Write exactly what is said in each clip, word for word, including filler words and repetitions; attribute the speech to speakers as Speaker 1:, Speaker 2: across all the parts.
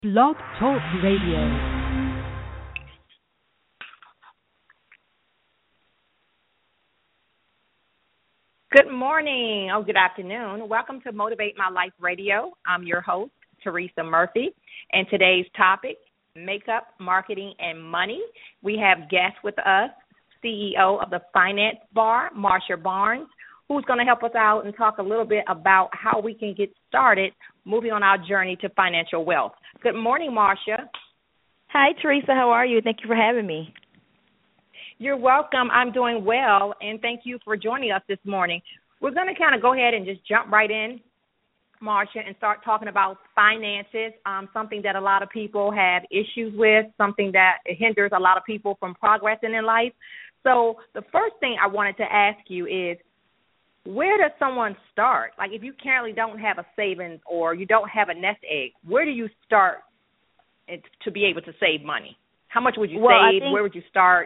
Speaker 1: Blog Talk Radio.
Speaker 2: Good morning. Oh, good afternoon. Welcome to Motivate My Life Radio. I'm your host, Teresa Murphy, and today's topic, makeup, marketing, and money. We have guests with us, C E O of the Finance Bar, Marsha Barnes, who's going to help us out and talk a little bit about how we can get started moving on our journey to financial wealth. Good morning, Marsha.
Speaker 3: Hi, Teresa. How are you? Thank you for having me.
Speaker 2: You're welcome. I'm doing well, and thank you for joining us this morning. We're going to kind of go ahead and just jump right in, Marsha, and start talking about finances, um, something that a lot of people have issues with, something that hinders a lot of people from progressing in life. So the first thing I wanted to ask you is, where does someone start? Like if you currently don't have a savings or you don't have a nest egg, where do you start to be able to save money? How much would you
Speaker 3: well,
Speaker 2: save?
Speaker 3: Think,
Speaker 2: where would you start?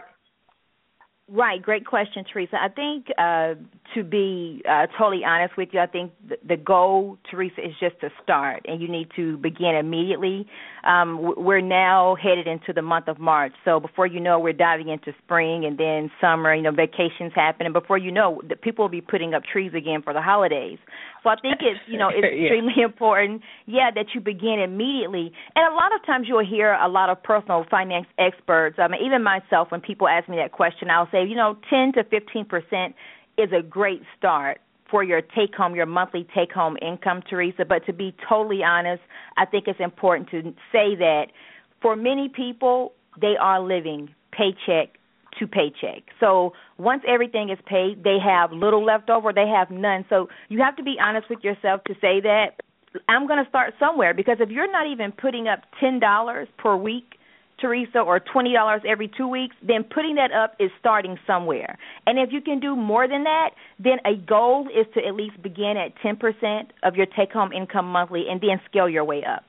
Speaker 3: Right, great question, Teresa. I think uh, to be uh, totally honest with you, I think the, the goal, Teresa, is just to start, and you need to begin immediately. Um, we're now headed into the month of March, so before you know, we're diving into spring and then summer. You know, vacations happen, and before you know, the people will be putting up trees again for the holidays. So I think it's you know it's
Speaker 2: yeah.
Speaker 3: extremely important, yeah, that you begin immediately. And a lot of times you'll hear a lot of personal finance experts. I mean, even myself, when people ask me that question, I'll say, you know, ten to fifteen percent is a great start for your take-home, your monthly take-home income, Teresa. But to be totally honest, I think it's important to say that for many people, they are living paycheck to paycheck. So once everything is paid, they have little left over, they have none. So you have to be honest with yourself to say that I'm going to start somewhere, because if you're not even putting up ten dollars per week, Teresa, or twenty dollars every two weeks, then putting that up is starting somewhere. And if you can do more than that, then a goal is to at least begin at ten percent of your take-home income monthly and then scale your way up.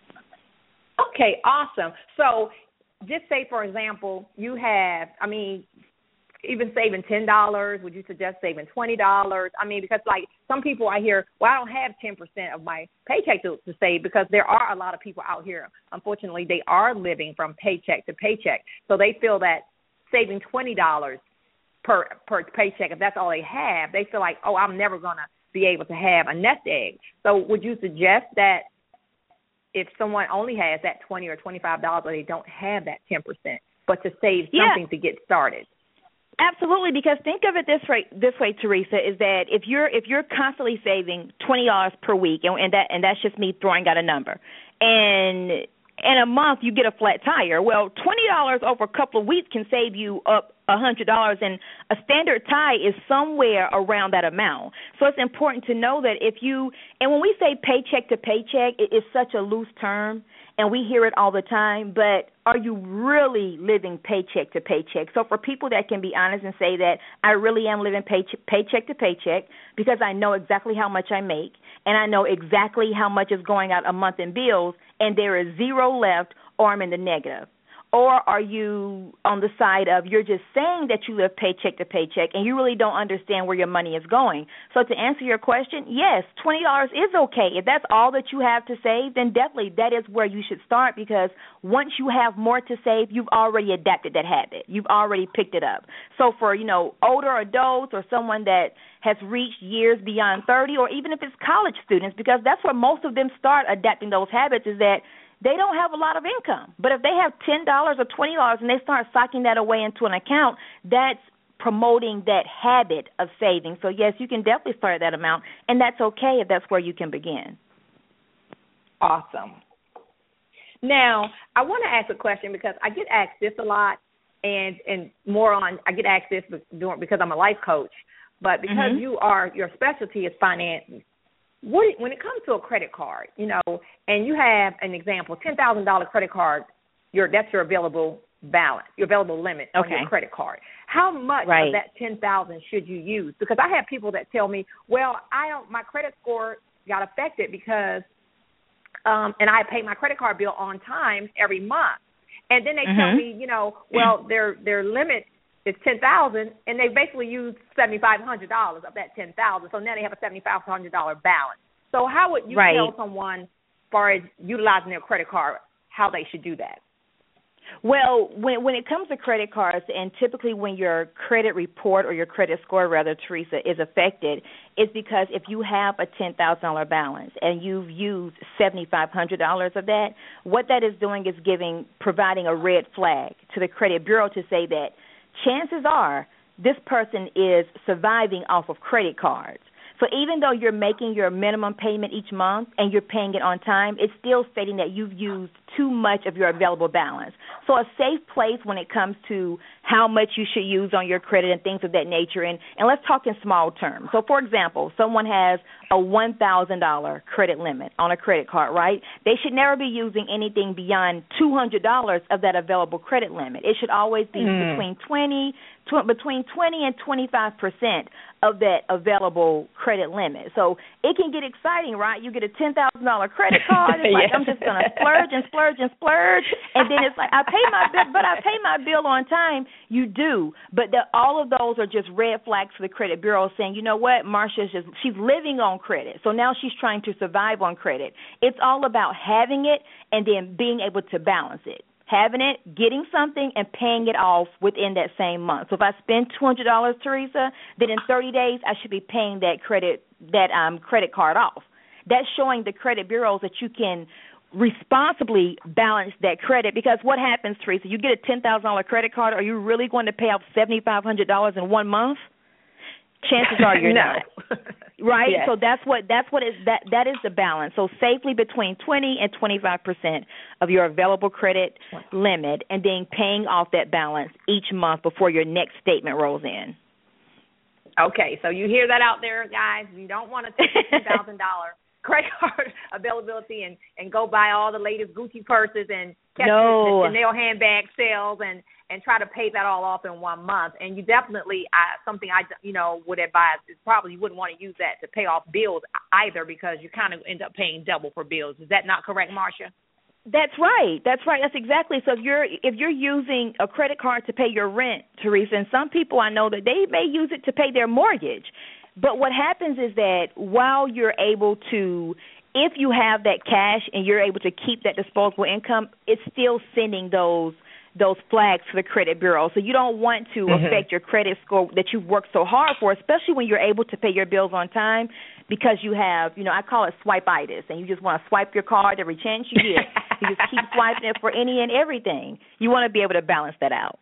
Speaker 2: Okay, awesome. So just say, for example, you have, I mean, even saving ten dollars, would you suggest saving twenty dollars? I mean, because, like, some people I hear, well, I don't have ten percent of my paycheck to, to save, because there are a lot of people out here, unfortunately, they are living from paycheck to paycheck. So they feel that saving twenty dollars per, per paycheck, if that's all they have, they feel like, oh, I'm never going to be able to have a nest egg. So would you suggest that if someone only has that twenty or twenty-five dollars, or they don't have that ten percent, but to save something
Speaker 3: yeah.
Speaker 2: to get started?
Speaker 3: Absolutely, because think of it this way, this way, Teresa, is that if you're if you're constantly saving twenty dollars per week, and, and that and that's just me throwing out a number, and in a month you get a flat tire. Well, twenty dollars over a couple of weeks can save you up a hundred dollars, and a standard tie is somewhere around that amount. So it's important to know that if you and when we say paycheck to paycheck, it is such a loose term, and we hear it all the time, but are you really living paycheck to paycheck? So for people that can be honest and say that I really am living paycheck, paycheck to paycheck, because I know exactly how much I make, and I know exactly how much is going out a month in bills, and there is zero left, or I'm in the negative. Or are you on the side of you're just saying that you live paycheck to paycheck and you really don't understand where your money is going? So to answer your question, yes, twenty dollars is okay. If that's all that you have to save, then definitely that is where you should start, because once you have more to save, you've already adapted that habit. You've already picked it up. So for, you know, older adults or someone that has reached years beyond thirty, or even if it's college students, because that's where most of them start adapting those habits, is that they don't have a lot of income. But if they have ten dollars or twenty dollars and they start socking that away into an account, that's promoting that habit of saving. So, yes, you can definitely start at that amount, and that's okay if that's where you can begin.
Speaker 2: Awesome. Now, I want to ask a question, because I get asked this a lot, and, and more on, I get asked this because I'm a life coach, but because
Speaker 3: mm-hmm.
Speaker 2: you are, your specialty is finance. What, when it comes to a credit card, you know, and you have an example, ten thousand dollars credit card, your that's your available balance, your available limit
Speaker 3: okay.
Speaker 2: on your credit card. How much
Speaker 3: right.
Speaker 2: of that ten thousand dollars should you use? Because I have people that tell me, well, I don't, my credit score got affected because, um, and I pay my credit card bill on time every month. And then they mm-hmm. tell me, you know, well, their their limit is ten thousand dollars, and they basically use seven thousand five hundred dollars of that ten thousand dollars. So now they have a seven thousand five hundred dollars balance. So how would you
Speaker 3: right.
Speaker 2: tell someone, as far as utilizing their credit card, how they should do that?
Speaker 3: Well, when when it comes to credit cards, and typically when your credit report or your credit score, rather, Teresa, is affected, is because if you have a ten thousand dollars balance and you've used seven thousand five hundred dollars of that, what that is doing is giving, providing a red flag to the credit bureau to say that chances are this person is surviving off of credit cards. So even though you're making your minimum payment each month and you're paying it on time, it's still stating that you've used too much of your available balance. So a safe place when it comes to how much you should use on your credit and things of that nature, and, and let's talk in small terms. So, for example, someone has a one thousand dollars credit limit on a credit card, right? They should never be using anything beyond two hundred dollars of that available credit limit. It should always be mm. between twenty tw- between twenty and twenty-five percent of that available credit limit. So it can get exciting, right? You get a ten thousand dollars credit card. It's like, yeah. I'm just going to splurge and splurge and splurge. And then it's like, I pay my bill, but I pay my bill on time. You do. But the, all of those are just red flags for the credit bureau saying, you know what, Marsha's just, she's living on credit. So now she's trying to survive on credit. It's all about having it and then being able to balance it. Having it, getting something, and paying it off within that same month. So if I spend two hundred dollars, Teresa, then in thirty days I should be paying that credit that um, credit card off. That's showing the credit bureaus that you can responsibly balance that credit, because what happens, Teresa, you get a ten thousand dollars credit card, are you really going to pay off seven thousand five hundred dollars in one month? Chances are you're
Speaker 2: no.
Speaker 3: not. Right?
Speaker 2: Yes.
Speaker 3: So that's what that's what is that that is the balance. So safely between twenty and twenty-five percent of your available credit limit, and then paying off that balance each month before your next statement rolls in.
Speaker 2: Okay, so you hear that out there, guys. You don't want to take a ten thousand dollars credit card availability and, and go buy all the latest Gucci purses and catch
Speaker 3: no.
Speaker 2: the Chanel handbag sales and, and try to pay that all off in one month. And you definitely, uh, something I, you know, would advise is probably you wouldn't want to use that to pay off bills either, because you kind of end up paying double for bills. Is that not correct, Marsha?
Speaker 3: That's right. That's right. That's exactly. So if you're if you're using a credit card to pay your rent, Teresa, and some people I know that they may use it to pay their mortgage. But what happens is that while you're able to, if you have that cash and you're able to keep that disposable income, it's still sending those those flags to the credit bureau. So you don't want to mm-hmm. affect your credit score that you've worked so hard for, especially when you're able to pay your bills on time, because you have, you know, I call it swipe-itis, and you just want to swipe your card every chance you get. You just keep swiping it for any and everything. You want to be able to balance that out.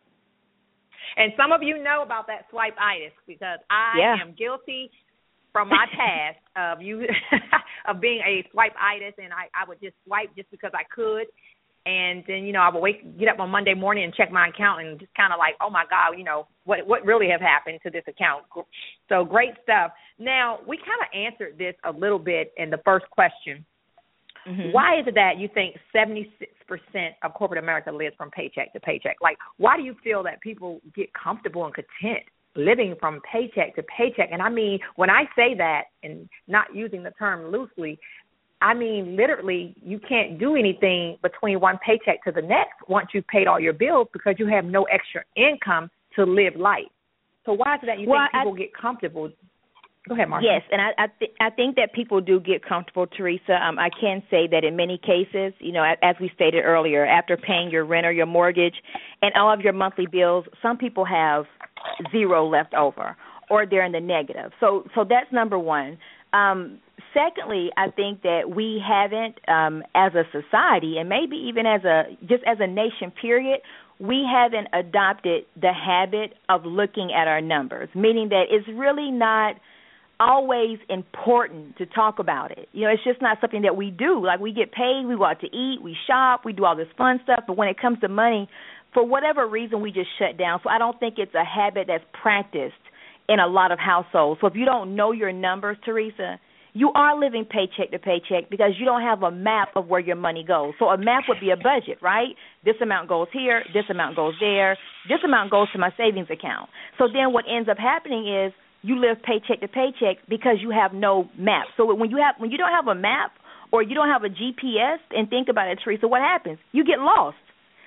Speaker 2: And some of you know about that swipe-itis, because I
Speaker 3: yeah.
Speaker 2: am guilty from my past of you of being a swipe-itis, and I, I would just swipe just because I could. And then, you know, I would wake, get up on Monday morning and check my account and just kind of like, oh, my God, you know, what what really have happened to this account? So great stuff. Now, we kind of answered this a little bit in the first question. Mm-hmm. Why is it that you think seventy-six percent of corporate America lives from paycheck to paycheck? Like, why do you feel that people get comfortable and content living from paycheck to paycheck? And I mean, when I say that, and not using the term loosely, I mean, literally, you can't do anything between one paycheck to the next once you've paid all your bills, because you have no extra income to live life. So why is it that you
Speaker 3: well,
Speaker 2: think people
Speaker 3: I,
Speaker 2: get comfortable? Go ahead, Marsha.
Speaker 3: Yes, and I I, th- I think that people do get comfortable, Teresa. Um, I can say that in many cases, you know, as we stated earlier, after paying your rent or your mortgage and all of your monthly bills, some people have zero left over, or they're in the negative. So, so that's number one. Um, secondly, I think that we haven't, um, as a society, and maybe even as a just as a nation, period, we haven't adopted the habit of looking at our numbers, meaning that it's really not always important to talk about it. You know, it's just not something that we do. Like, we get paid, we go out to eat, we shop, we do all this fun stuff, but when it comes to money, for whatever reason, we just shut down. So I don't think it's a habit that's practiced in a lot of households. So if you don't know your numbers, Teresa, you are living paycheck to paycheck because you don't have a map of where your money goes. So a map would be a budget, right? This amount goes here, this amount goes there, this amount goes to my savings account. So then what ends up happening is you live paycheck to paycheck because you have no map. So when you have when you don't have a map or you don't have a G P S, and think about it, Teresa, what happens? You get lost.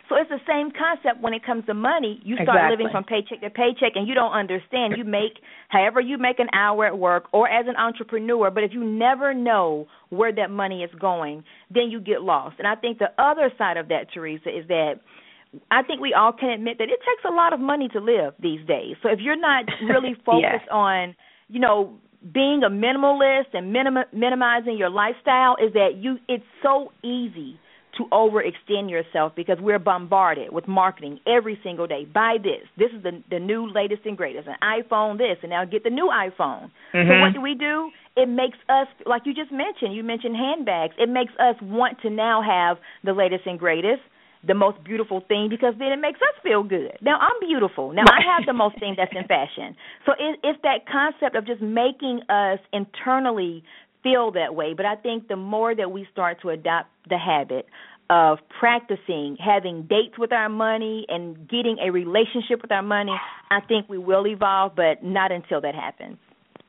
Speaker 3: So it's the same concept when it comes to money. You start
Speaker 2: Exactly.
Speaker 3: living from paycheck to paycheck, and you don't understand. You make however you make an hour at work or as an entrepreneur, but if you never know where that money is going, then you get lost. And I think the other side of that, Teresa, is that I think we all can admit that it takes a lot of money to live these days. So if you're not really focused
Speaker 2: yeah.
Speaker 3: on, you know, being a minimalist and minim- minimizing your lifestyle, is that you it's so easy to overextend yourself because we're bombarded with marketing every single day. Buy this. This is the the new latest and greatest. An iPhone this, and now get the new iPhone.
Speaker 2: Mm-hmm.
Speaker 3: So what do we do? It makes us, like you just mentioned, you mentioned handbags. It makes us want to now have the latest and greatest, the most beautiful thing, because then it makes us feel good. Now, I'm beautiful. Now, I have the most thing that's in fashion. So it, it's that concept of just making us internally feel that way. But I think the more that we start to adopt the habit of practicing having dates with our money and getting a relationship with our money, I think we will evolve, but not until that happens.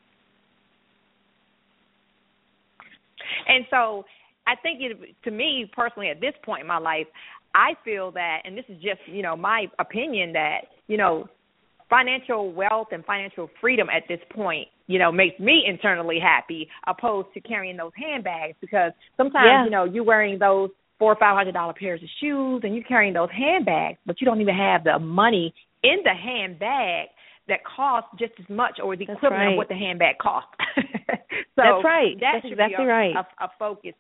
Speaker 2: And so I think, it, to me personally, at this point in my life, I feel that, and this is just, you know, my opinion, that, you know, financial wealth and financial freedom at this point, you know, makes me internally happy opposed to carrying those handbags, because sometimes,
Speaker 3: yeah.
Speaker 2: you know, you're wearing those four or five hundred dollar pairs of shoes and you're carrying those handbags, but you don't even have the money in the handbag that costs just as much or the
Speaker 3: That's
Speaker 2: equivalent
Speaker 3: right.
Speaker 2: of what the handbag costs. So
Speaker 3: That's right.
Speaker 2: That
Speaker 3: That's
Speaker 2: should
Speaker 3: exactly
Speaker 2: be a,
Speaker 3: right.
Speaker 2: a, a focus.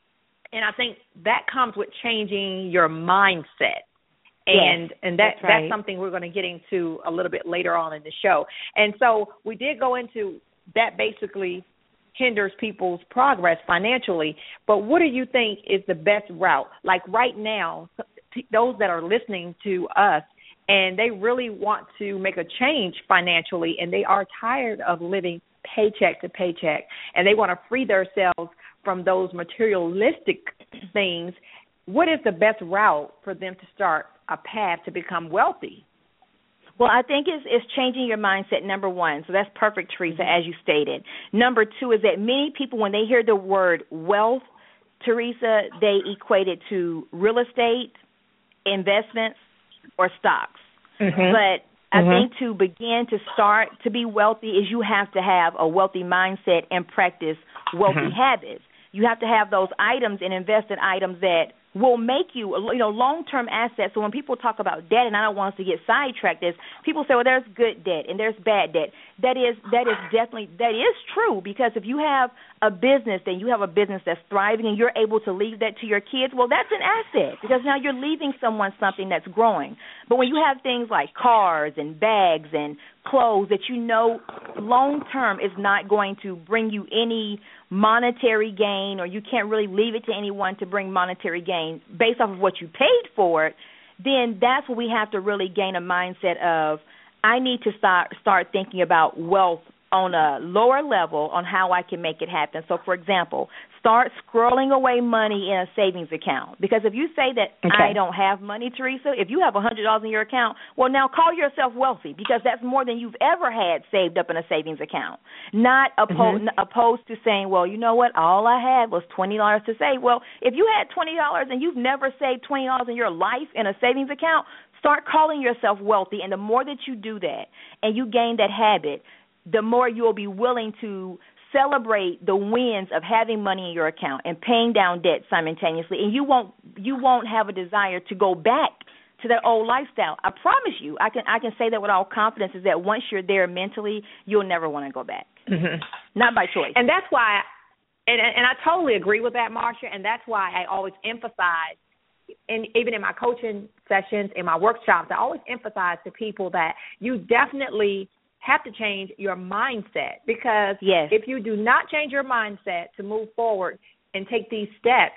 Speaker 2: And I think that comes with changing your mindset. And
Speaker 3: yes,
Speaker 2: and that
Speaker 3: that's, right.
Speaker 2: that's something we're going to get into a little bit later on in the show. And so we did go into that basically hinders people's progress financially. But what do you think is the best route? Like right now, those that are listening to us and they really want to make a change financially and they are tired of living paycheck to paycheck and they want to free themselves from those materialistic things, what is the best route for them to start a path to become wealthy?
Speaker 3: Well, I think it's, it's changing your mindset, number one. So that's perfect, Teresa, as you stated. Number two is that many people, when they hear the word wealth, Teresa, they equate it to real estate, investments, or stocks.
Speaker 2: Mm-hmm.
Speaker 3: But I
Speaker 2: mm-hmm.
Speaker 3: think to begin to start to be wealthy is you have to have a wealthy mindset and practice wealthy
Speaker 2: mm-hmm.
Speaker 3: habits. You have to have those items and invest in items that will make you, you know, long-term assets. So when people talk about debt, and I don't want us to get sidetracked, is people say, well, there's good debt and there's bad debt. That is that is definitely, that is true, because if you have a business and you have a business that's thriving and you're able to leave that to your kids, well, that's an asset, because now you're leaving someone something that's growing. But when you have things like cars and bags and clothes that you know long-term is not going to bring you any monetary gain, or you can't really leave it to anyone to bring monetary gain based off of what you paid for it, then that's what we have to really gain a mindset of, I need to start start thinking about wealth on a lower level on how I can make it happen. So, for example, start squirreling away money in a savings account. Because if you say that
Speaker 2: okay.
Speaker 3: I don't have money, Teresa, if you have one hundred dollars in your account, well, now call yourself wealthy, because that's more than you've ever had saved up in a savings account. Not oppo-
Speaker 2: mm-hmm.
Speaker 3: opposed to saying, well, you know what, all I had was twenty dollars to save. Well, if you had twenty dollars and you've never saved twenty dollars in your life in a savings account, start calling yourself wealthy. And the more that you do that and you gain that habit, the more you'll be willing to celebrate the wins of having money in your account and paying down debt simultaneously, and you won't you won't have a desire to go back to that old lifestyle. I promise you, I can I can say that with all confidence, is that once you're there mentally, you'll never want to go back.
Speaker 2: Mm-hmm.
Speaker 3: Not by choice.
Speaker 2: And that's why, and and I totally agree with that, Marsha, and that's why I always emphasize, and even in my coaching sessions, in my workshops, I always emphasize to people that you definitely have to change your mindset, because
Speaker 3: yes.
Speaker 2: if you do not change your mindset to move forward and take these steps,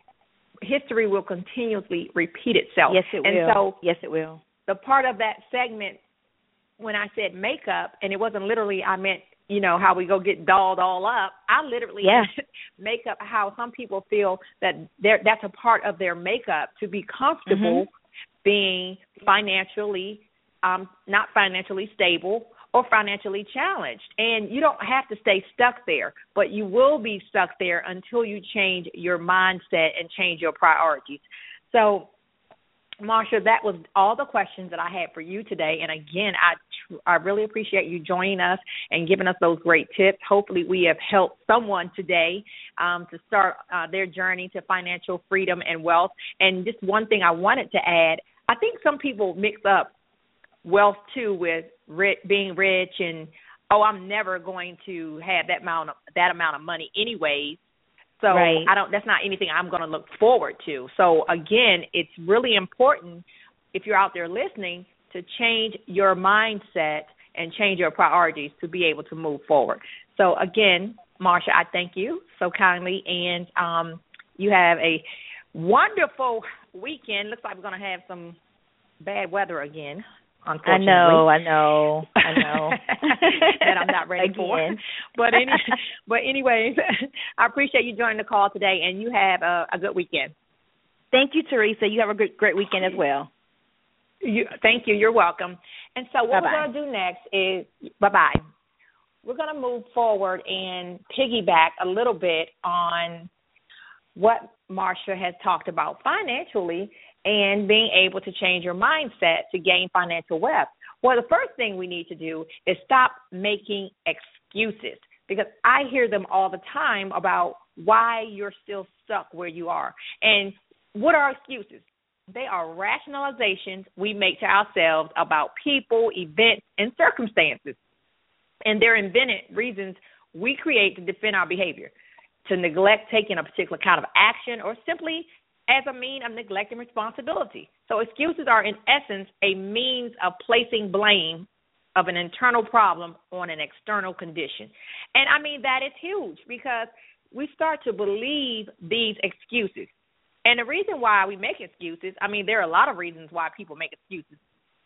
Speaker 2: history will continuously repeat itself.
Speaker 3: Yes, it
Speaker 2: and
Speaker 3: will.
Speaker 2: So
Speaker 3: yes, it will.
Speaker 2: The part of that segment when I said makeup, and it wasn't literally, I meant, you know, how we go get dolled all up. I literally
Speaker 3: yeah.
Speaker 2: makeup, how some people feel that they're, that's a part of their makeup, to be comfortable mm-hmm. being financially, um, not financially stable, or financially challenged. And you don't have to stay stuck there, but you will be stuck there until you change your mindset and change your priorities. So Marsha, that was all the questions that I had for you today. And again, I tr- I really appreciate you joining us and giving us those great tips. Hopefully we have helped someone today um, to start uh, their journey to financial freedom and wealth. And just one thing I wanted to add, I think some people mix up wealth too with ri- being rich and, oh, I'm never going to have that amount of, that amount of money anyways. So
Speaker 3: right.
Speaker 2: I don't. That's not anything I'm going to look forward to. So again, it's really important if you're out there listening to change your mindset and change your priorities to be able to move forward. So again, Marsha, I thank you so kindly, and um, you have a wonderful weekend. Looks like we're going to have some bad weather again. Unfortunately.
Speaker 3: I know, I know, I know.
Speaker 2: that I'm not ready for. But any, but anyways, I appreciate you joining the call today, and you have a, a good weekend.
Speaker 3: Thank you, Teresa. You have a great, great weekend as well.
Speaker 2: You, thank you. You're welcome. And so what
Speaker 3: Bye-bye.
Speaker 2: we're going to do next is, bye-bye. We're going to move forward and piggyback a little bit on what Marsha has talked about financially and being able to change your mindset to gain financial wealth. Well, the first thing we need to do is stop making excuses, because I hear them all the time about why you're still stuck where you are. And what are excuses? They are rationalizations we make to ourselves about people, events, and circumstances. And they're invented reasons we create to defend our behavior, to neglect taking a particular kind of action, or simply as a mean of neglecting responsibility. So excuses are, in essence, a means of placing blame of an internal problem on an external condition. And, I mean, that is huge, because we start to believe these excuses. And the reason why we make excuses, I mean, there are a lot of reasons why people make excuses.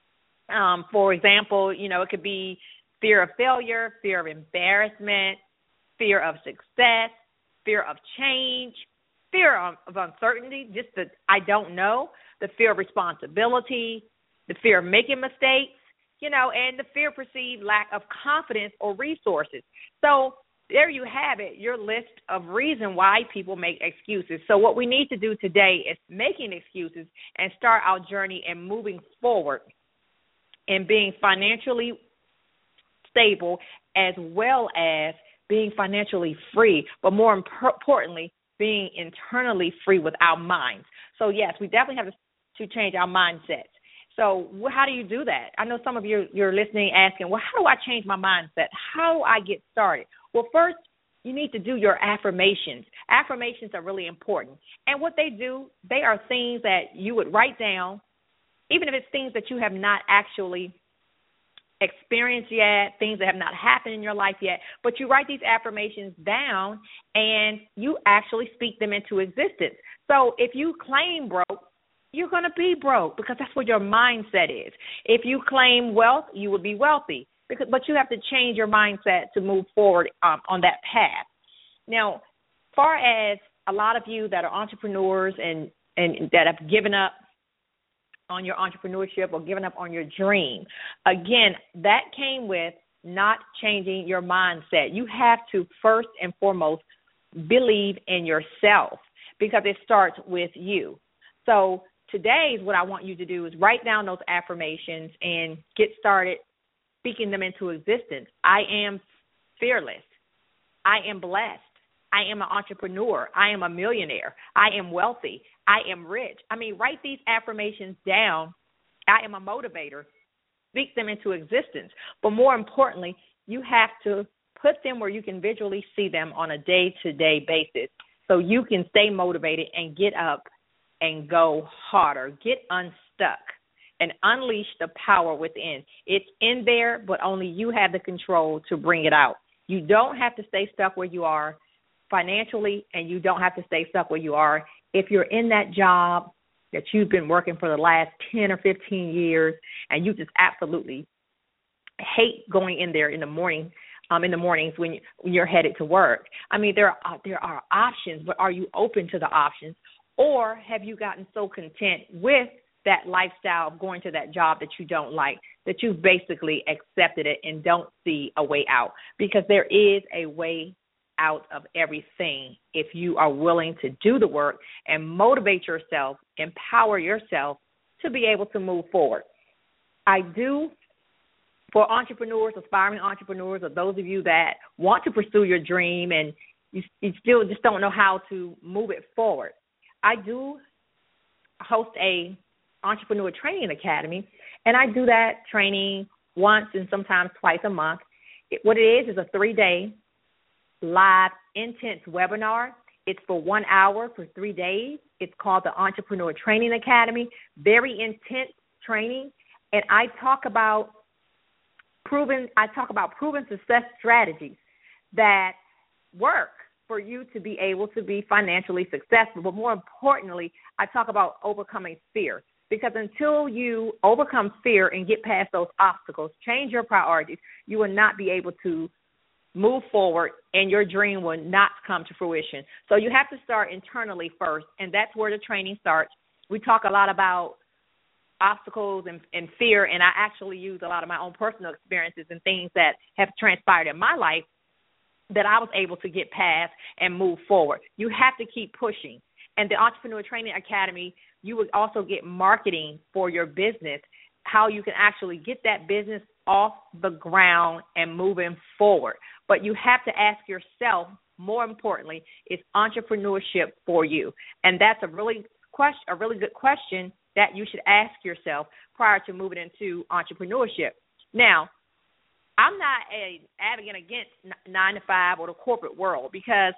Speaker 2: Um, for example, you know, it could be fear of failure, fear of embarrassment, fear of success, fear of change, fear of, of uncertainty, just the I don't know, the fear of responsibility, the fear of making mistakes, you know, and the fear of perceived lack of confidence or resources. So there you have it, your list of reasons why people make excuses. So what we need to do today is making excuses and start our journey and moving forward and being financially stable, as well as being financially free, but more importantly, being internally free with our minds. So, yes, we definitely have to change our mindsets. So how do you do that? I know some of you, you're listening asking, well, how do I change my mindset? How do I get started? Well, first, you need to do your affirmations. Affirmations are really important. And what they do, they are things that you would write down, even if it's things that you have not actually experienced yet, things that have not happened in your life yet, but you write these affirmations down and you actually speak them into existence. So if you claim broke, you're going to be broke, because that's what your mindset is. If you claim wealth, you will be wealthy, because but you have to change your mindset to move forward um, on that path. Now, far as a lot of you that are entrepreneurs and, and that have given up on your entrepreneurship or giving up on your dream, again, that came with not changing your mindset. You have to first and foremost believe in yourself, because it starts with you. So today, what I want you to do is write down those affirmations and get started speaking them into existence. I am fearless. I am blessed. I am an entrepreneur. I am a millionaire. I am wealthy. I am rich. I mean, write these affirmations down. I am a motivator. Speak them into existence. But more importantly, you have to put them where you can visually see them on a day-to-day basis, so you can stay motivated and get up and go harder. Get unstuck and unleash the power within. It's in there, but only you have the control to bring it out. You don't have to stay stuck where you are financially, and you don't have to stay stuck where you are if you're in that job that you've been working for the last ten or fifteen years, and you just absolutely hate going in there in the morning, um, in the mornings when, you, when you're headed to work. I mean, there are, there are options, but are you open to the options? Or have you gotten so content with that lifestyle of going to that job that you don't like, that you've basically accepted it and don't see a way out? Because there is a way out of everything if you are willing to do the work and motivate yourself, empower yourself to be able to move forward. I do, for entrepreneurs, aspiring entrepreneurs, or those of you that want to pursue your dream and you, you still just don't know how to move it forward, I do host a Entrepreneur Training Academy, and I do that training once and sometimes twice a month. It, what it is is a three-day live intense webinar. It's for one hour for three days. It's called the Entrepreneur Training Academy. Very intense training, and I talk about proven. I talk about proven success strategies that work for you to be able to be financially successful. But more importantly, I talk about overcoming fear, because until you overcome fear and get past those obstacles, change your priorities, you will not be able to move forward, and your dream will not come to fruition. So you have to start internally first, and that's where the training starts. We talk a lot about obstacles and, and fear, and I actually use a lot of my own personal experiences and things that have transpired in my life that I was able to get past and move forward. You have to keep pushing. And the Entrepreneur Training Academy, you would also get marketing for your business, how you can actually get that business off the ground and moving forward. But you have to ask yourself, more importantly, is entrepreneurship for you? And that's a really question, a really good question that you should ask yourself prior to moving into entrepreneurship. Now, I'm not a advocate against nine to five or the corporate world, because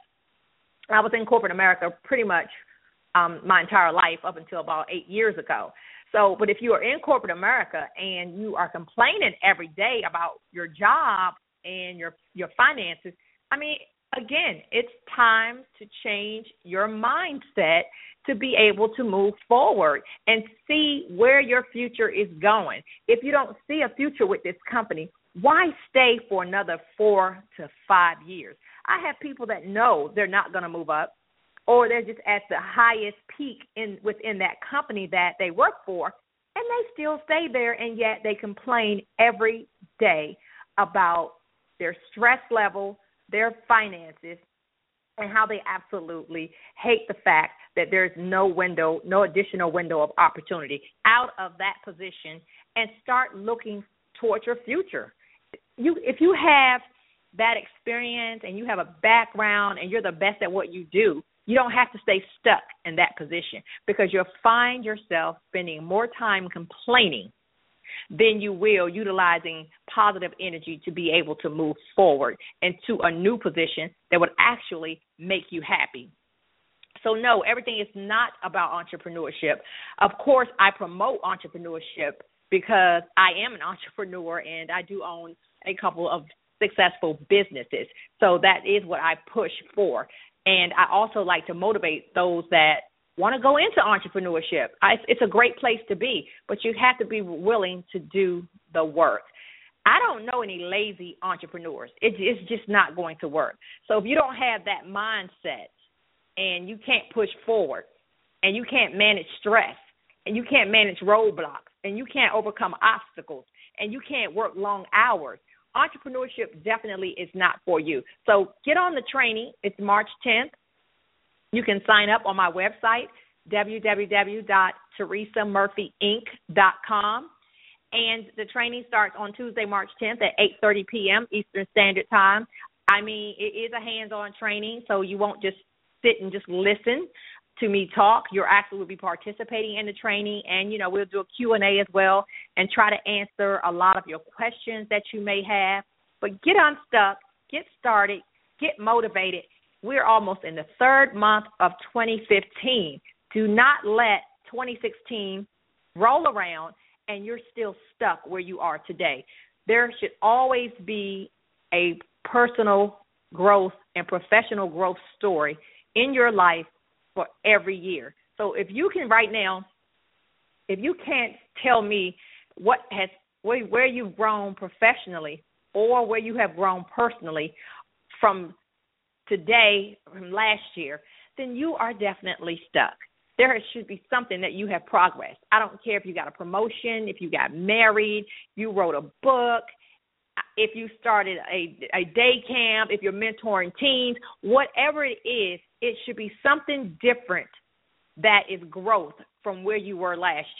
Speaker 2: I was in corporate America pretty much um, my entire life up until about eight years ago. So, but if you are in corporate America and you are complaining every day about your job and your your finances, I mean, again, it's time to change your mindset to be able to move forward and see where your future is going. If you don't see a future with this company, why stay for another four to five years? I have people that know they're not going to move up, or they're just at the highest peak in within that company that they work for, and they still stay there, and yet they complain every day about their stress level, their finances, and how they absolutely hate the fact that there's no window, no additional window of opportunity out of that position, and start looking towards your future. You, if you have that experience and you have a background and you're the best at what you do, you don't have to stay stuck in that position, because you'll find yourself spending more time complaining than you will utilizing positive energy to be able to move forward into a new position that would actually make you happy. So, no, everything is not about entrepreneurship. Of course, I promote entrepreneurship because I am an entrepreneur and I do own a couple of successful businesses. So that is what I push for. And I also like to motivate those that want to go into entrepreneurship. I, it's a great place to be, but you have to be willing to do the work. I don't know any lazy entrepreneurs. It, it's just not going to work. So if you don't have that mindset and you can't push forward and you can't manage stress and you can't manage roadblocks and you can't overcome obstacles and you can't work long hours, entrepreneurship definitely is not for you. So get on the training. It's March tenth. You can sign up on my website, w w w dot teresa murphy inc dot com. And the training starts on Tuesday, March tenth at eight thirty p.m. Eastern Standard Time. I mean, it is a hands-on training, so you won't just sit and just listen to me talk. You're actually will be participating in the training, and, you know, we'll do a Q and A as well and try to answer a lot of your questions that you may have. But get unstuck, get started, get motivated. We're almost in the third month of twenty fifteen. Do not let twenty sixteen roll around and you're still stuck where you are today. There should always be a personal growth and professional growth story in your life for every year. So if you can right now, if you can't tell me what has where, where you've grown professionally or where you have grown personally from today, from last year, then you are definitely stuck. There should be something that you have progressed. I don't care if you got a promotion, if you got married, you wrote a book, if you started a, a day camp, if you're mentoring teens, whatever it is, it should be something different that is growth from where you were last year.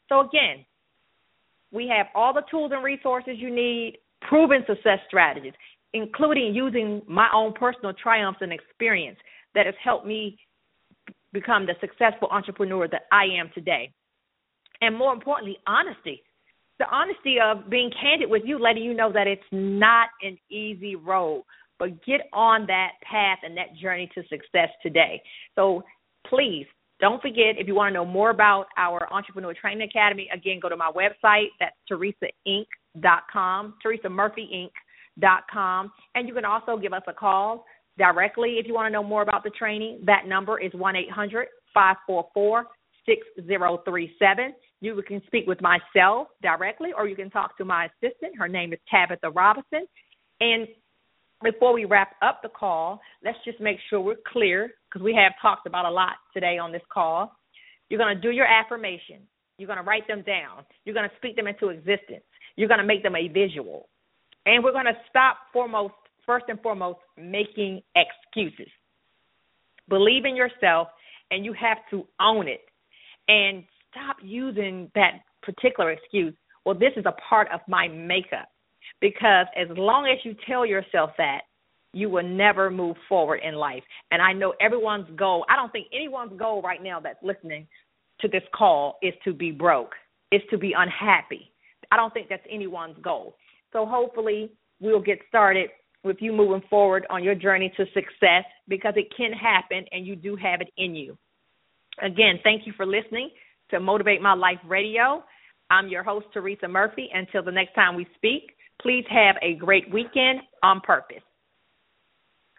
Speaker 2: So, again, we have all the tools and resources you need, proven success strategies, including using my own personal triumphs and experience that has helped me become the successful entrepreneur that I am today. And more importantly, honesty. The honesty of being candid with you, letting you know that it's not an easy road, but get on that path and that journey to success today. So please, don't forget, if you want to know more about our Entrepreneur Training Academy, again, go to my website. That's Teresa Inc dot com, Teresa Murphy Inc dot com. And you can also give us a call directly if you want to know more about the training. That number is one eight hundred, five four four, six zero three seven. You can speak with myself directly, or you can talk to my assistant. Her name is Tabitha Robinson. And before we wrap up the call, let's just make sure we're clear, because we have talked about a lot today on this call. You're going to do your affirmations. You're going to write them down. You're going to speak them into existence. You're going to make them a visual. And we're going to stop foremost, first and foremost, making excuses. Believe in yourself, and you have to own it. And stop using that particular excuse, well, this is a part of my makeup. Because as long as you tell yourself that, you will never move forward in life. And I know everyone's goal, I don't think anyone's goal right now that's listening to this call is to be broke, is to be unhappy. I don't think that's anyone's goal. So hopefully we'll get started with you moving forward on your journey to success, because it can happen and you do have it in you. Again, thank you for listening to Motivate My Life Radio. I'm your host, Teresa Murphy. Until the next time we speak, please have a great weekend on purpose.